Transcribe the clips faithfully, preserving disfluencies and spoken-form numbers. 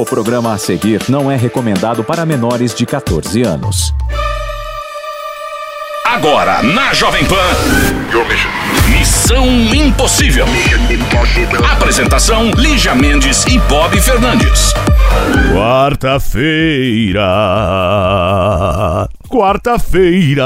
O programa a seguir não é recomendado para menores de catorze anos. Agora, na Jovem Pan, Missão Impossível. Apresentação, Lígia Mendes e Bob Fernandes. Quarta-feira, quarta-feira,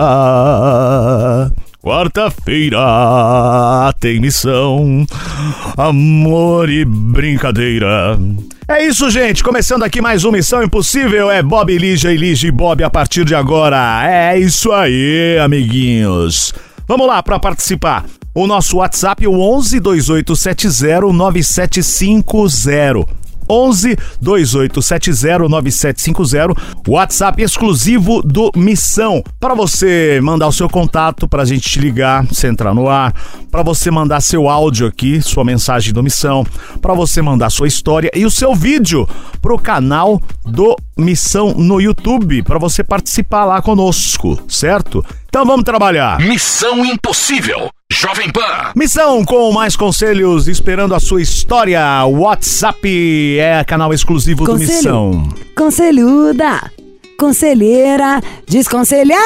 quarta-feira tem missão, amor e brincadeira. É isso, gente, começando aqui mais uma Missão Impossível, é Bob e Lígia e Lígia e Bob a partir de agora. É isso aí, amiguinhos. Vamos lá para participar. O nosso WhatsApp é o onze, dois oito sete zero, nove sete cinco zero. onze, dois oito sete zero, nove sete cinco zero, WhatsApp exclusivo do Missão, para você mandar o seu contato, pra gente te ligar, você entrar no ar, para você mandar seu áudio aqui, sua mensagem do Missão, para você mandar sua história e o seu vídeo pro canal do Missão no YouTube, para você participar lá conosco, certo? Então vamos trabalhar. Missão Impossível, Jovem Pan. Missão com mais conselhos, esperando a sua história. WhatsApp é canal exclusivo Conselho. do Missão. Conselhuda, conselheira, desconselhada.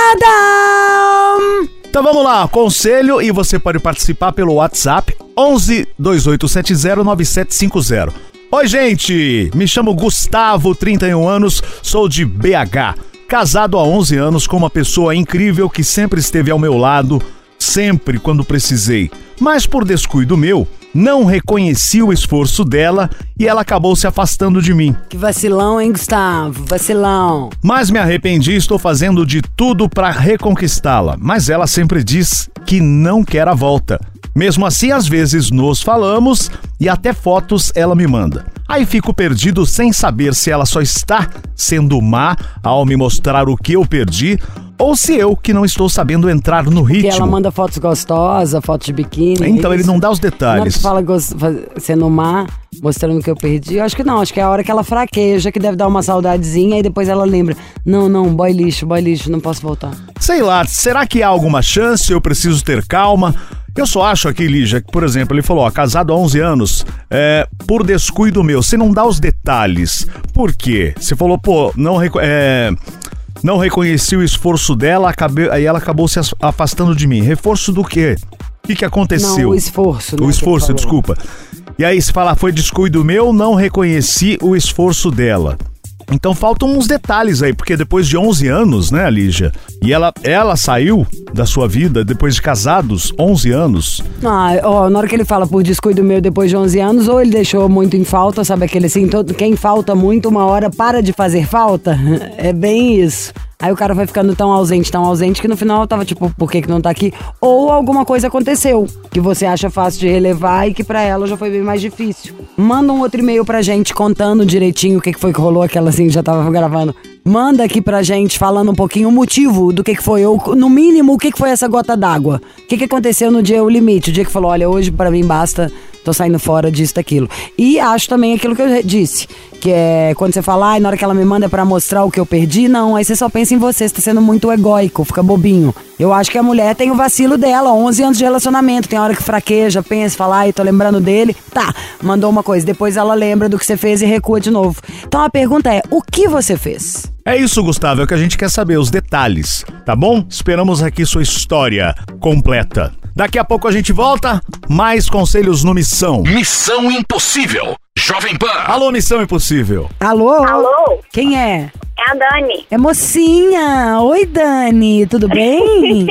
Então vamos lá, conselho, e você pode participar pelo WhatsApp onze, dois oito sete zero, nove sete cinco zero. Oi, gente, me chamo Gustavo, trinta e um anos, sou de B H. Casado há onze anos com uma pessoa incrível que sempre esteve ao meu lado, sempre quando precisei. Mas por descuido meu, não reconheci o esforço dela e ela acabou se afastando de mim. Que vacilão, hein, Gustavo? Vacilão. Mas me arrependi e estou fazendo de tudo para reconquistá-la. Mas ela sempre diz que não quer a volta. Mesmo assim, às vezes nos falamos e até fotos ela me manda. Aí fico perdido sem saber se ela só está sendo má ao me mostrar o que eu perdi ou se eu que não estou sabendo entrar no ritmo. Porque ela manda fotos gostosas, fotos de biquíni. Então é ele não dá os Na hora detalhes. que fala gost... sendo má, mostrando o que eu perdi, eu acho que não, acho que é a hora que ela fraqueja, que deve dar uma saudadezinha e depois ela lembra, não, não, boy lixo, boy lixo, não posso voltar. Sei lá, será que há alguma chance? Eu preciso ter calma. Eu só acho aqui, Lígia, que, por exemplo, ele falou, ó, casado há onze anos, é, por descuido meu, você não dá os detalhes. Por quê? Você falou, pô, não, reco- é, não reconheci o esforço dela, acabei, aí ela acabou se afastando de mim. Reforço do quê? O que, que aconteceu? Não, o esforço. Né, O esforço, desculpa. E aí se fala, foi descuido meu, não reconheci o esforço dela. Então faltam uns detalhes aí, porque depois de onze anos, né, Lígia? E ela, ela saiu da sua vida depois de casados, onze anos. Ah, ó, na hora que ele fala por descuido meu depois de onze anos, ou ele deixou muito em falta, sabe aquele assim, todo, quem falta muito uma hora para de fazer falta? É bem isso. Aí o cara vai ficando tão ausente, tão ausente, que no final tava tipo, por que que não tá aqui? Ou alguma coisa aconteceu, que você acha fácil de relevar e que pra ela já foi bem mais difícil. Manda um outro e-mail pra gente contando direitinho o que que foi que rolou, aquela assim, já tava gravando. Manda aqui pra gente falando um pouquinho o motivo do que que foi, ou no mínimo o que que foi essa gota d'água. O que que aconteceu no dia, o limite, o dia que falou, olha, hoje pra mim basta, tô saindo fora disso, daquilo. E acho também aquilo que eu disse, que é quando você fala, ai, na hora que ela me manda pra mostrar o que eu perdi, não, aí você só pensa em você, você tá sendo muito egóico, fica bobinho. Eu acho que a mulher tem o vacilo dela, onze anos de relacionamento, tem hora que fraqueja, pensa, fala, ai, tô lembrando dele, tá, mandou uma coisa, depois ela lembra do que você fez e recua de novo. Então a pergunta é, o que você fez? É isso, Gustavo, é o que a gente quer saber, os detalhes, tá bom? Esperamos aqui sua história completa. Daqui a pouco a gente volta, mais conselhos no Missão. Missão Impossível, Jovem Pan. Alô, Missão Impossível. Alô? Alô? Quem é? É a Dani. É mocinha. Oi, Dani, tudo bem?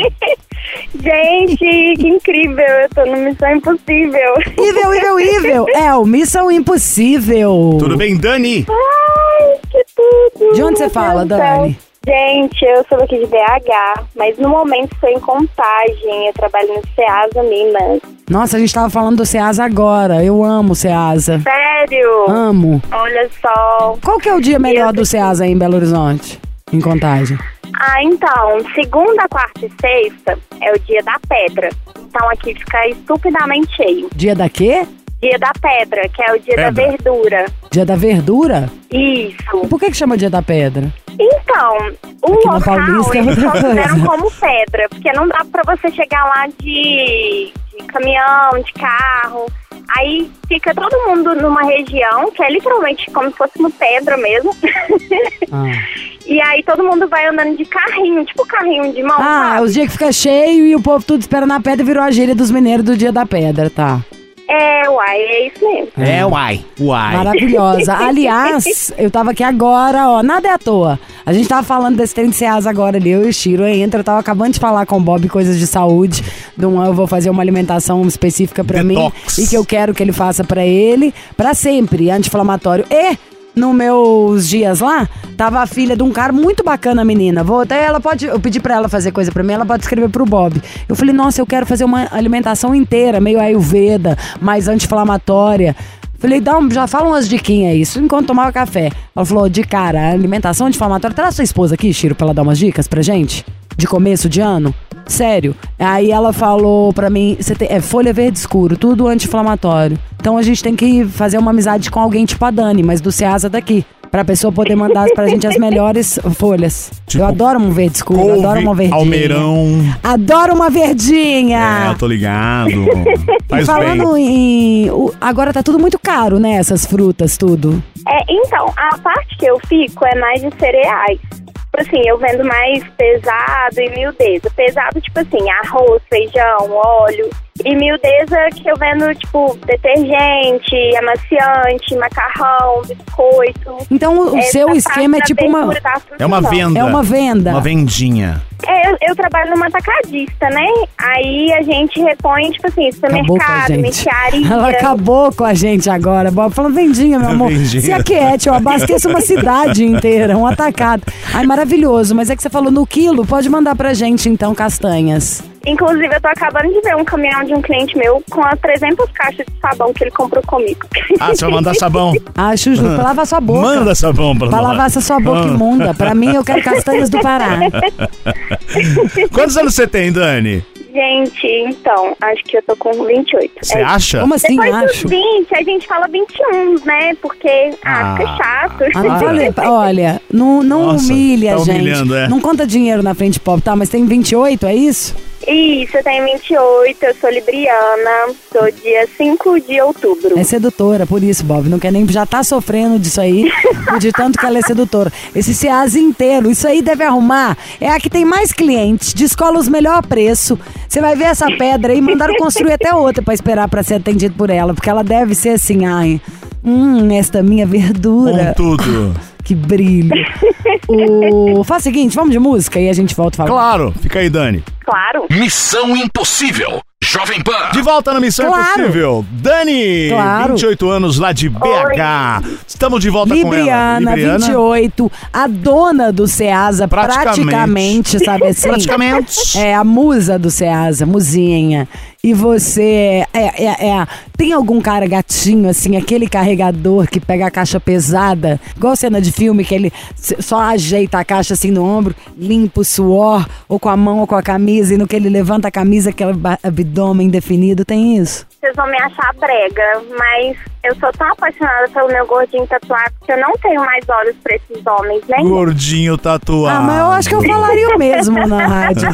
Gente, que incrível. Eu tô no Missão Impossível. Ivel, Ivel, Ivel. É o Missão Impossível. Tudo bem, Dani? Ai, que tudo. De onde você Meu fala, Deus do céu. Dani? Gente, eu sou daqui de B H, mas no momento estou em Contagem. Eu trabalho no Ceasa Minas. Nossa, a gente tava falando do Ceasa agora. Eu amo o Ceasa. Sério? Amo. Olha só. Qual que é o dia melhor Eu- do Ceasa aí em Belo Horizonte? Em Contagem. Ah, então, segunda, quarta e sexta é o dia da pedra. Então aqui fica estupidamente cheio. Dia da quê? Dia da pedra, que é o dia Pedra. da verdura. Dia da verdura? Isso. Por que que chama Dia da Pedra? Então, o Aqui na local Paulista é eles outra consideram coisa. como pedra, porque não dá pra você chegar lá de, de caminhão, de carro. Aí fica todo mundo numa região que é literalmente como se fosse uma pedra mesmo. Ah. E aí todo mundo vai andando de carrinho, tipo carrinho de mão. Ah, sabe? os dias que fica cheio e o povo tudo espera na pedra, virou a gíria dos mineiros do dia da pedra, tá? É, uai, é isso mesmo. É, uai, uai. Maravilhosa. Aliás, eu tava aqui agora, ó, nada é à toa. A gente tava falando desse trem de Ceasa agora ali, eu e o Chiro entra, eu tava acabando de falar com o Bob coisas de saúde, de um, eu vou fazer uma alimentação específica pra Detox. mim e que eu quero que ele faça pra ele, pra sempre, anti-inflamatório. E nos meus dias lá, tava a filha de um cara muito bacana, a menina. Vou até, ela pode, eu pedi pra ela fazer coisa pra mim, ela pode escrever pro Bob. Eu falei, nossa, eu quero fazer uma alimentação inteira, meio Ayurveda, mais anti-inflamatória. Falei, dá um, já fala umas diquinhas aí, isso enquanto tomava café. Ela falou, de cara, alimentação anti-inflamatória. Traz sua esposa aqui, Chiro, pra ela dar umas dicas pra gente? De começo de ano? Sério. Aí ela falou pra mim, você tem, é folha verde escuro, tudo anti-inflamatório. Então a gente tem que fazer uma amizade com alguém tipo a Dani, mas do Ceasa daqui. Pra pessoa poder mandar pra gente as melhores folhas. Tipo, eu adoro um verde escuro, couve, adoro uma verdinha. almeirão. Adoro uma verdinha. É, eu tô ligado. Faz E falando bem. em... o- agora tá tudo muito caro, né? Essas frutas, tudo. É, então, a parte que eu fico é mais de cereais. Tipo assim, eu vendo mais pesado e miudeza. Pesado, tipo assim, arroz, feijão, óleo. E miudeza que eu vendo, tipo, detergente, amaciante, macarrão, biscoito. Então o Essa seu parte esquema é da tipo uma... verdura da fruta, É uma não. venda. É uma venda. Uma vendinha. É, eu, eu trabalho numa atacadista, né? Aí a gente repõe, tipo assim, Acabou com a supermercado, gente. mercearia. Ela acabou com a gente agora, Bob. Falando, vendinha, meu amor. Vendinha. Se aquiete, eu abasteço uma cidade inteira, um atacado. Ai, maravilhoso. Mas é que você falou no quilo, pode mandar pra gente, então, castanhas. Inclusive, eu tô acabando de ver um caminhão de um cliente meu com as trezentas caixas de sabão que ele comprou comigo. Ah, você vai mandar sabão. Ah, Chuchu, pra lavar sua boca. Manda sabão pra, Pra nós. lavar essa sua boca Ah. imunda. Pra mim, eu quero castanhas do Pará. Quantos anos você tem, Dani? Gente, então, acho que eu tô com vinte e oito. Você É, acha? Como assim, Depois acho? dos vinte, a gente fala vinte e um, né? Porque, ah, Ah. fica chato. Ah, não falei, olha, não, não Nossa, humilha, tá gente. humilhando, é. Não conta dinheiro na frente pobre, tá? Mas tem vinte e oito, é isso? Isso, eu tenho vinte e oito, eu sou libriana, sou dia cinco de outubro. É sedutora, por isso, Bob. Não quer nem... Já tá sofrendo disso aí, de tanto que ela é sedutora. Esse Ceasa inteiro, isso aí deve arrumar. É a que tem mais clientes, descola os melhor preço. Você vai ver essa pedra aí, mandaram construir até outra pra esperar pra ser atendido por ela. Porque ela deve ser assim, ai... Hum, esta minha verdura. Com tudo. Que brilho. O... Faz o seguinte, vamos de música e a gente volta a falar. Claro, fica aí, Dani. Claro. Missão Impossível. Jovem Pan. De volta na Missão Claro. Impossível. Dani, Claro. vinte e oito anos lá de B H. Estamos de volta com ela. Libriana, vinte e oito, a dona do Ceasa, Praticamente. praticamente, sabe assim? Praticamente. É a musa do Ceasa, musinha. E você é, é, é- tem algum cara gatinho, assim, aquele carregador que pega a caixa pesada, igual cena de filme, que ele s- só ajeita a caixa assim no ombro, limpa o suor, ou com a mão ou com a camisa, e no que ele levanta a camisa, aquele ba- abdômen definido, tem isso? Vocês vão me achar brega, mas eu sou tão apaixonada pelo meu gordinho tatuado que eu não tenho mais olhos pra esses homens, né? Gordinho tatuado. Ah, mas eu acho que eu falaria o mesmo na rádio.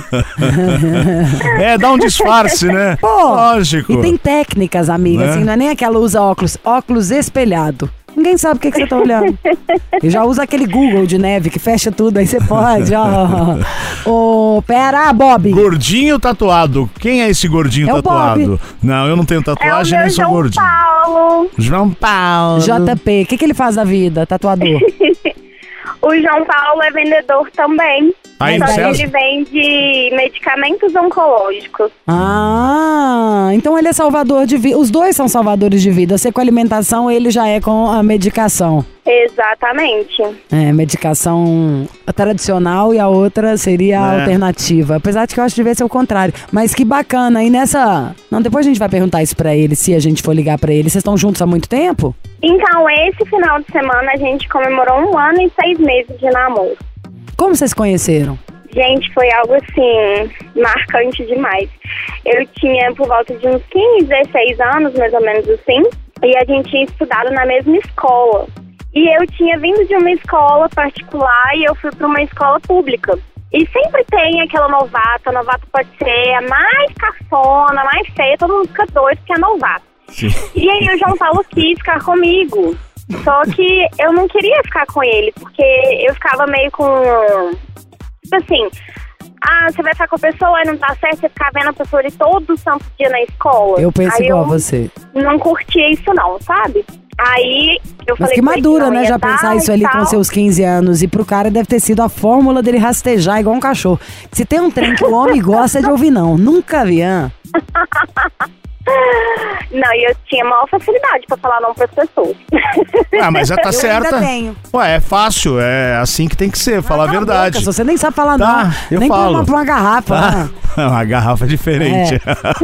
É, dá um disfarce, né? Pô, Lógico. e tem técnicas, amiga, Né? assim, não é nem aquela usa óculos, óculos espelhado. Ninguém sabe o que, que você tá olhando. E já usa aquele Google de neve que fecha tudo, aí você pode, ó. Ô, pera, Bob. Gordinho tatuado. Quem é esse gordinho É o tatuado? Bob. Não, eu não tenho É o tatuagem, meu nem sou João gordinho. Paulo. João Paulo. J P, o que, que ele faz da vida, tatuador? O João Paulo é vendedor também. Aí, Só que César? ele vende medicamentos oncológicos. Ah, então ele é salvador de vida. Os dois são salvadores de vida. Você com a alimentação, ele já é com a medicação. Exatamente. É, medicação tradicional e a outra seria a É. alternativa. Apesar de que eu acho que devia ser o contrário. Mas que bacana. E nessa... Não, depois a gente vai perguntar isso pra ele, se a gente for ligar pra ele. Vocês estão juntos há muito tempo? Então, esse final de semana a gente comemorou um ano e seis meses de namoro. Como vocês se conheceram? Gente, foi algo assim, marcante demais. Eu tinha por volta de uns quinze, dezesseis anos, mais ou menos assim, e a gente tinha estudado na mesma escola. E eu tinha vindo de uma escola particular e eu fui para uma escola pública. E sempre tem aquela novata, a novata pode ser a mais cafona, a mais feia, todo mundo fica doido porque é novata. Sim. E aí o João Paulo quis ficar comigo. Só que eu não queria ficar com ele, porque eu ficava meio com... Tipo assim, ah, você vai ficar com a pessoa e não tá certo, você ficar vendo a pessoa ali todo santo dia na escola. Eu penso aí igual eu a você. Não curtia isso não, sabe? Aí eu Mas falei que com ele madura, não né? ia Já dar pensar isso e ali tal. com seus quinze anos. E pro cara deve ter sido a fórmula dele rastejar igual um cachorro. Se tem um trem que o homem gosta de ouvir, não. Nunca vi, hã? Não, e eu tinha maior facilidade pra falar não pras pessoas. Ah, mas já tá Eu certa. ainda tenho. Ué, é fácil, é assim que tem que ser, falar a Cala verdade. boca, se você nem sabe falar Tá, não. eu nem falo. pra uma, pra uma garrafa. Tá? né? Uma garrafa diferente.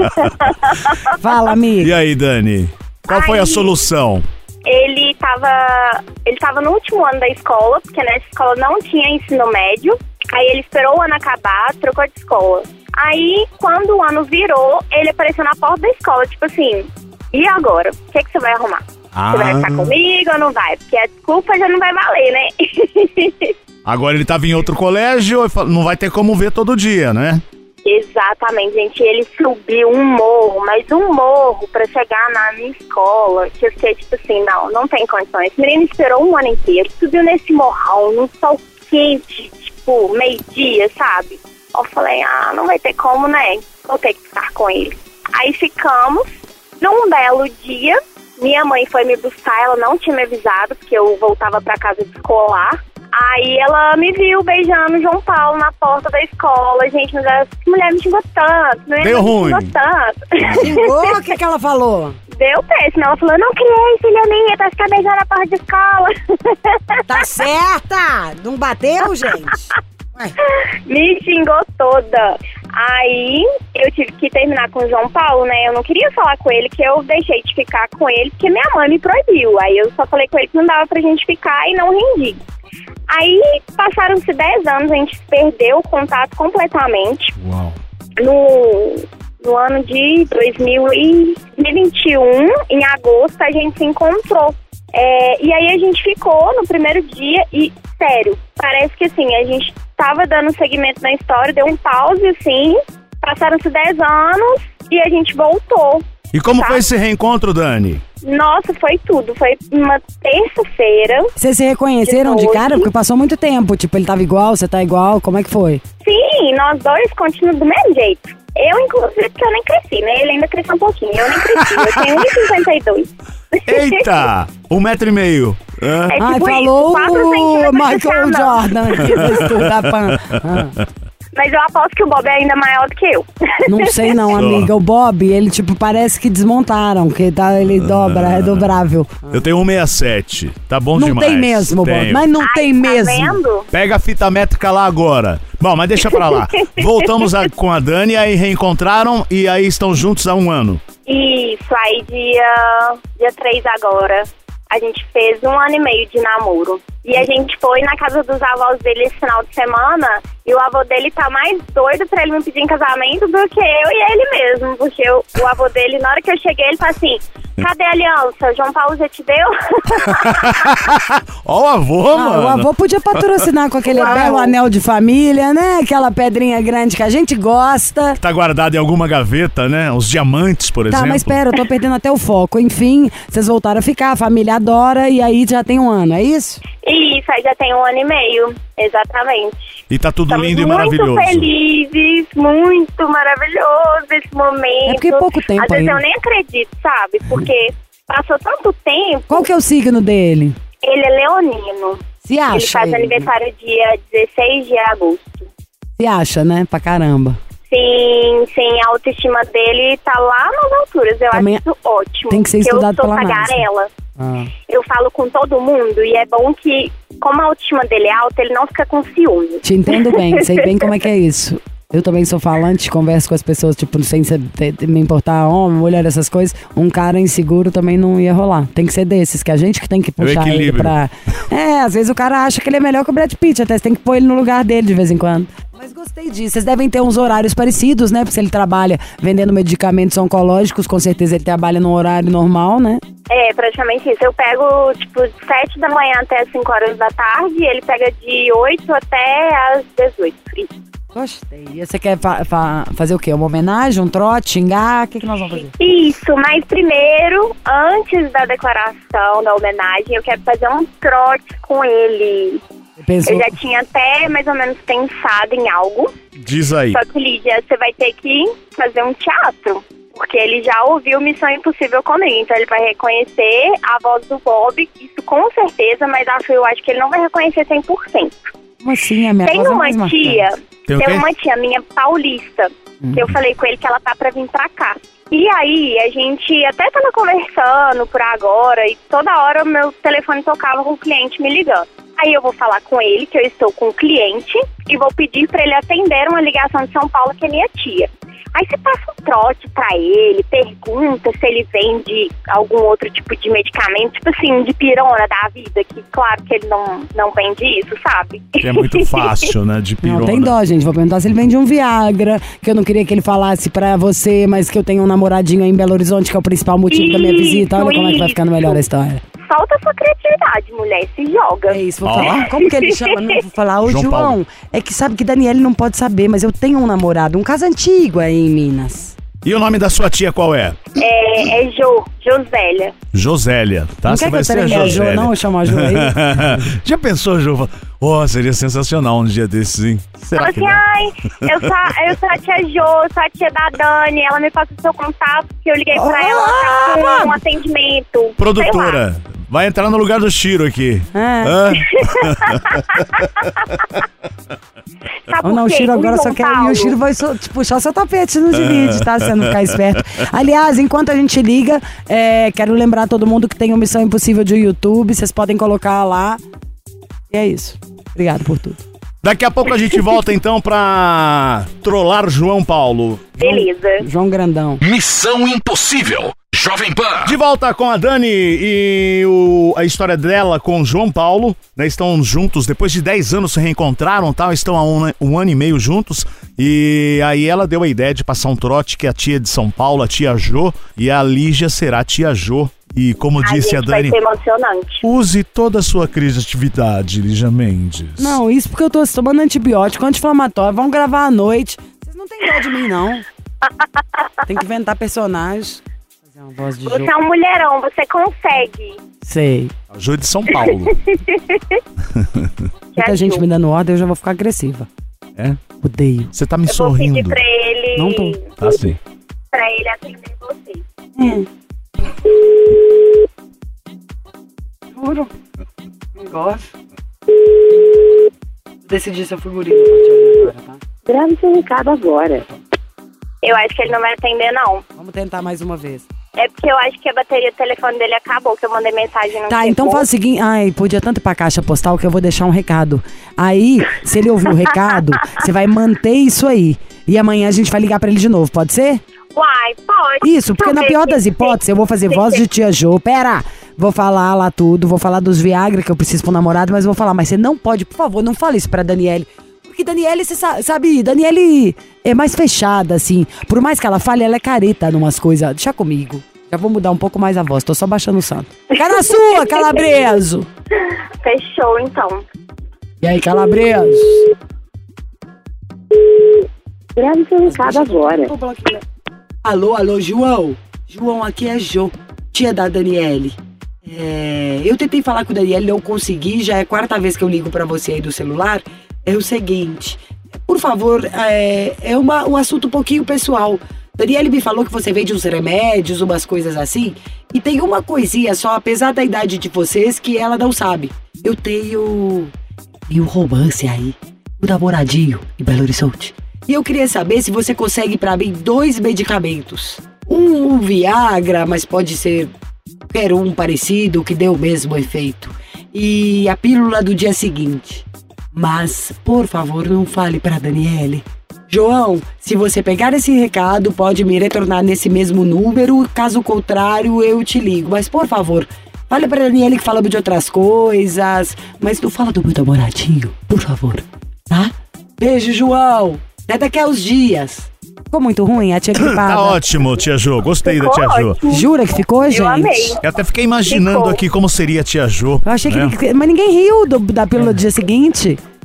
Fala, amiga. E aí, Dani? Qual foi a Aí- solução? Ele tava, ele tava no último ano da escola, porque nessa escola não tinha ensino médio. Aí ele esperou o ano acabar, trocou de escola. Aí, quando o ano virou, ele apareceu na porta da escola, tipo assim, e agora? O que, é que você vai arrumar? Ah. Você vai ficar comigo ou não vai? Porque a desculpa já não vai valer, né? Agora ele tava em outro colégio, não vai ter como ver todo dia, né? Exatamente, gente. Ele subiu um morro, mas um morro pra chegar na minha escola, que eu fiquei tipo assim, não, não tem condições. Esse menino esperou um ano inteiro, subiu nesse morrão, num sol quente, tipo, meio-dia, sabe? Eu falei, ah, não vai ter como, né? Vou ter que ficar com ele. Aí ficamos. Num belo dia, minha mãe foi me buscar, ela não tinha me avisado, porque eu voltava pra casa de escolar. Aí ela me viu beijando o João Paulo na porta da escola. Gente, mas essa mulher me xingou tanto. Não Deu me ruim. xingou tanto. Xingou? O que, que ela falou? Deu péssimo. Ela falou, não criei filha minha pra ficar beijando na porta de escola. Tá certa! Não bateu, gente? Ué. Me xingou toda. Aí eu tive que terminar com o João Paulo, né? Eu não queria falar com ele, que eu deixei de ficar com ele, porque minha mãe me proibiu. Aí eu só falei com ele que não dava pra gente ficar e não rendi. Aí passaram-se dez anos, a gente perdeu o contato completamente. Uau. No, no ano de dois mil e vinte e um, em agosto, a gente se encontrou. É, e aí a gente ficou no primeiro dia e, sério, parece que assim, a gente tava dando seguimento na história, deu um pause assim, passaram-se dez anos e a gente voltou. E como Tá. foi esse reencontro, Dani? Nossa, foi tudo. Foi uma terça-feira. Vocês se reconheceram de De cara? noite. Porque passou muito tempo. Tipo, ele tava igual, você tá igual. Como é que foi? Sim, nós dois continuamos do mesmo jeito. Eu, inclusive, porque eu nem cresci, né? Ele ainda cresceu um pouquinho. Eu nem cresci. Eu tenho um e cinquenta e dois. Eita! Um metro e meio. Hã? É Ai, tipo falou isso, quatro o centímetros de Michael cada. Jordan aqui do estúdio da Pan. Ah, Mas eu aposto que o Bob é ainda maior do que eu. não sei não, amiga. O Bob, ele tipo, parece que desmontaram, que tá, ele dobra, é dobrável. Eu tenho um sessenta e sete. Tá bom Não demais. tem mesmo, Bob. Tenho. Mas não Ai, tem tá mesmo. vendo? Pega a fita métrica lá agora. Bom, mas deixa pra lá. Voltamos a- com a Dani, aí reencontraram e aí estão juntos há um ano. Isso, aí dia, dia três agora, a gente fez um ano e meio de namoro. E a gente foi na casa dos avós dele esse final de semana e o avô dele tá mais doido pra ele me pedir em casamento do que eu e ele mesmo. Porque o, o avô dele, na hora que eu cheguei, ele tá assim, cadê a aliança? João Paulo já te deu? Ó o avô, Ah, mano. o avô podia patrocinar com aquele Uau. belo anel de família, né? Aquela pedrinha grande que a gente gosta. Tá guardado em alguma gaveta, né? Os diamantes, por Tá, exemplo. mas pera, eu tô perdendo até o foco. Enfim, vocês voltaram a ficar, a família adora e aí já tem um ano, é isso? Isso, aí já tem um ano e meio, exatamente. E tá tudo Estamos lindo e muito maravilhoso. felizes, muito maravilhoso esse momento. É porque pouco tempo Às vezes ainda. eu nem acredito, sabe? Porque passou tanto tempo. Qual que é o signo dele? Ele é leonino. Se Ele acha? faz aniversário dia dezesseis de agosto. Se acha, né? Pra caramba. Sim, sim, a autoestima dele tá lá nas alturas. Eu Também acho isso ótimo. tem que ser porque estudado eu sou pela NASA. tagarela. Ah. Eu falo com todo mundo e é bom que, como a autoestima dele é alta, ele não fica com ciúme. Te entendo bem, sei bem como é que é isso. Eu também sou falante, converso com as pessoas, tipo, sem ser- te- te- me importar homem, mulher, essas coisas. Um cara inseguro também não ia rolar. Tem que ser desses, que a gente que tem que puxar ele equilíbrio. pra... É, às vezes o cara acha que ele é melhor que o Brad Pitt, até você tem que pôr ele no lugar dele de vez em quando. Mas gostei disso. Vocês devem ter uns horários parecidos, né? Porque se ele trabalha vendendo medicamentos oncológicos, com certeza ele trabalha num horário normal, né? É, praticamente isso. Eu pego, tipo, de sete da manhã até as cinco horas da tarde e ele pega de oito até as dezoito. Isso. Gostei. E você quer fa- fa- fazer o quê? Uma homenagem, um trote, xingar? O que, que nós vamos fazer? Isso, mas primeiro, antes da declaração, da homenagem, eu quero fazer um trote com ele. Você pensou... Eu já tinha até mais ou menos pensado em algo. Diz aí. Só que, Lídia, você vai ter que fazer um teatro. Porque ele já ouviu Missão Impossível comigo. Então ele vai reconhecer a voz do Bob, isso com certeza, mas acho, eu acho que ele não vai reconhecer cem por cento. Como assim? A minha Tem voz é uma mais marcante. tia, Tem tem, o quê? uma tia minha paulista, Uhum. que eu falei com ele que ela tá pra vir pra cá. E aí, a gente até tava conversando por agora, e toda hora o meu telefone tocava com o cliente me ligando. Aí eu vou falar com ele que eu estou com o cliente e vou pedir pra ele atender uma ligação de São Paulo, que é minha tia. Aí você passa um trote pra ele, pergunta se ele vende algum outro tipo de medicamento, tipo assim, de pirona da vida, que claro que ele não, não vende isso, sabe? Que é muito fácil, né? De pirona. Não tem dó, gente. Vou perguntar se ele vende um Viagra, que eu não queria que ele falasse pra você, mas que eu tenho um namoradinho aí em Belo Horizonte, que é o principal motivo da minha Isso, visita. Olha como é que vai ficando melhor a história. Solta sua criatividade, mulher, se joga. É isso, vou Ó. falar. Como que ele chama? Não vou falar. Ô, João João, Paulo. é que sabe que Daniele não pode saber, mas eu tenho um namorado, um caso antigo aí em Minas. E o nome da sua tia qual é? É, é Jo, Josélia. Josélia, tá? Não Você quer que vai eu ser a treine a Jo, Josélia. não? Eu chamo a Jo aí. Já pensou, Jo? Oh, seria sensacional um dia desses, hein? Será Fala que assim, dá? ai, eu sou, a- eu sou a tia Jo, sou a tia da Dani, ela me passa o seu contato, que eu liguei pra ela, ela tá com um atendimento. Sei lá. Produtora, vai entrar no lugar do Chiro aqui. É. Hã? Sabe Ou não, o por quê? Chiro agora Em só São quer. E o Paulo- Chiro vai so- te puxar seu tapete no divide, tá? Se você não ficar esperto. Aliás, enquanto a gente liga, é, quero lembrar todo mundo que tem o Missão Impossível de YouTube. Vocês podem colocar lá. E é isso. Obrigado por tudo. Daqui a pouco a gente volta então pra trollar João Paulo. Beleza. João Grandão. Missão Impossível. Jovem Pan. De volta com a Dani e o- a história dela com o João Paulo, né? Estão juntos, depois de dez anos se reencontraram, tal, estão há um, um ano e meio juntos. E aí ela deu a ideia de passar um trote que a tia de São Paulo, a tia Jo, e a Lígia será a tia Jo. E como Ai, disse gente, a Dani, vai ser emocionante. use toda a sua criatividade, Lígia Mendes. Não, isso porque eu tô tomando antibiótico anti-inflamatório. Vamos gravar à noite. Vocês não têm dó de mim, não. Tem que inventar personagens. Fazer uma voz de Você jogo. é um mulherão, você consegue. Sei. A Jo de São Paulo. Muita gente me dando ordem, eu já vou ficar agressiva. É? Odeio. Você tá me Eu vou pedir sorrindo. pra ele... Não tô. Tá sim. Pra ele atender você. Juro. Não gosto. Decidi se eu fui guri a partir de agora, tá? Grave seu recado agora. Eu acho que ele não vai atender, não. Vamos tentar mais uma vez. É porque eu acho que a bateria do telefone dele acabou, que eu mandei mensagem no Tá, então chegou. faz o seguinte. Ai, podia tanto ir pra caixa postal que eu vou deixar um recado. Aí, se ele ouvir o recado, você vai manter isso aí. E amanhã a gente vai ligar pra ele de novo, pode ser? Uai, pode. Isso, porque na pior das hipóteses, eu vou fazer voz de tia Jo. Pera! Vou falar lá tudo, vou falar dos Viagra que eu preciso pro namorado, mas vou falar, mas você não pode, por favor, não fale isso pra Daniele. Porque Daniele, você sa- sabe, Daniele é mais fechada, assim. Por mais que ela fale, ela é careta numas coisas. Deixa comigo. Já vou mudar um pouco mais a voz, tô só baixando o santo. Fica na sua, Calabreso! Fechou, então. E aí, Calabreso? Grave seu recado agora. Alô, alô, João. João, aqui é Jo, tia da Daniele. É, eu tentei falar com o Daniele, não consegui, já é a quarta vez que eu ligo pra você aí do celular. É o seguinte, por favor, é, é uma, um assunto um pouquinho pessoal. Daniele me falou que você vende uns remédios, umas coisas assim, e tem uma coisinha só, apesar da idade de vocês, que ela não sabe. Eu tenho... tenho um romance aí, um namoradinho em Belo Horizonte. E eu queria saber se você consegue pra mim dois medicamentos. Um, um Viagra, mas pode ser qualquer um parecido que dê o mesmo efeito. E a pílula do dia seguinte. Mas, por favor, não fale pra Daniele. João, se você pegar esse recado, pode me retornar nesse mesmo número. Caso contrário, eu te ligo. Mas, por favor, fale pra Daniele que falamos de outras coisas. Mas não fala do meu namoradinho, por favor. Tá? Beijo, João. Até daqui a uns dias. Ficou muito ruim a tia gripada? Tá ótimo, tia Jo. Gostei Ficou da tia Jo. ótimo. Jura que ficou, gente? Eu amei. Eu até fiquei imaginando Ficou. aqui como seria a tia Jo. Eu achei né? que... Mas ninguém riu do- da pílula do dia seguinte.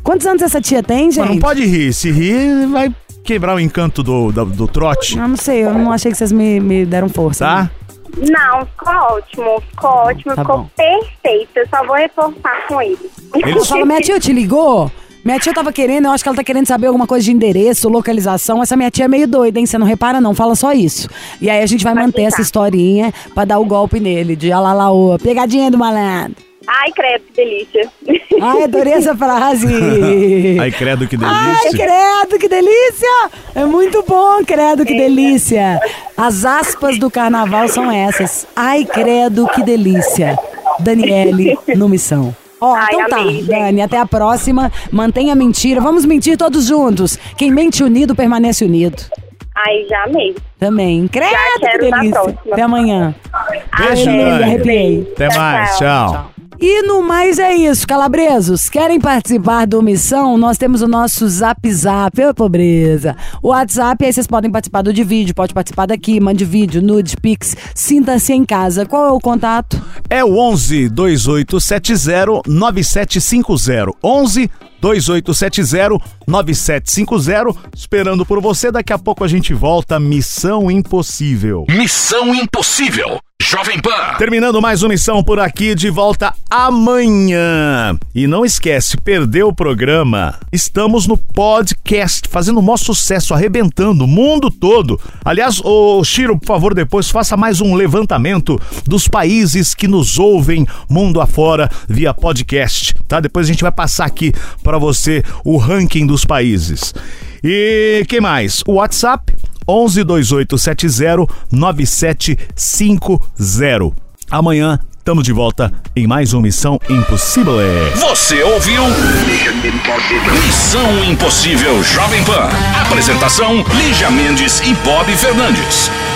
Quantos anos essa tia tem, gente? Mas não pode rir. Se rir, vai quebrar o encanto do, do, do trote. Eu não sei, eu não achei que vocês me, me deram força. Tá? Né? Não, ficou ótimo, ficou ótimo, Tá ficou bom. perfeito. Eu só vou reforçar com ele. Ela fala, minha tia te ligou? Minha tia tava querendo, eu acho que ela tá querendo saber alguma coisa de endereço, localização. Essa minha tia é meio doida, hein? Você não repara não, fala só isso. E aí a gente vai Vai manter ficar. essa historinha pra dar o golpe nele, de alalaô, pegadinha do malandro. Ai, credo, que delícia. Ai, adorei essa frase. Ai, credo, que Ai, delícia. credo, que delícia! É muito bom, credo, que delícia. As aspas do carnaval são essas. Ai, credo, que delícia. Daniele, no Missão. Ó, Ai, então tá, amei, gente. Dani, até a próxima. Mantenha a mentira. Vamos mentir todos juntos. Quem mente unido, permanece unido. Ai, já amei. Também. Credo, que quero na delícia. próxima. Até amanhã. Beijo, Ai, Dani. arrepiei. Até mais, tchau. E no mais é isso, calabresos. Querem participar do Missão? Nós temos o nosso Zap Zap, ô pobreza. O WhatsApp, aí vocês podem participar do de vídeo, pode participar daqui, mande vídeo, nude, pix, sinta-se em casa. Qual é o contato? É o onze, dois oito sete zero, nove sete cinco zero. onze, dois oito sete zero, nove sete cinco zero. Esperando por você, daqui a pouco a gente volta. Missão Impossível. Missão Impossível. Jovem Pan. Terminando mais uma missão por aqui, de volta amanhã. E não esquece, perdeu o programa? Estamos no podcast, fazendo o maior sucesso, arrebentando o mundo todo. Aliás, ô Chiro, por favor, depois faça mais um levantamento dos países que nos ouvem mundo afora via podcast, tá? Depois a gente vai passar aqui para você o ranking dos países. E que mais? O WhatsApp onze, dois oito sete zero, nove sete cinco zero. Amanhã estamos de volta em mais uma Missão Impossível. Você ouviu? Missão Impossível Jovem Pan. Apresentação: Lígia Mendes e Bob Fernandes.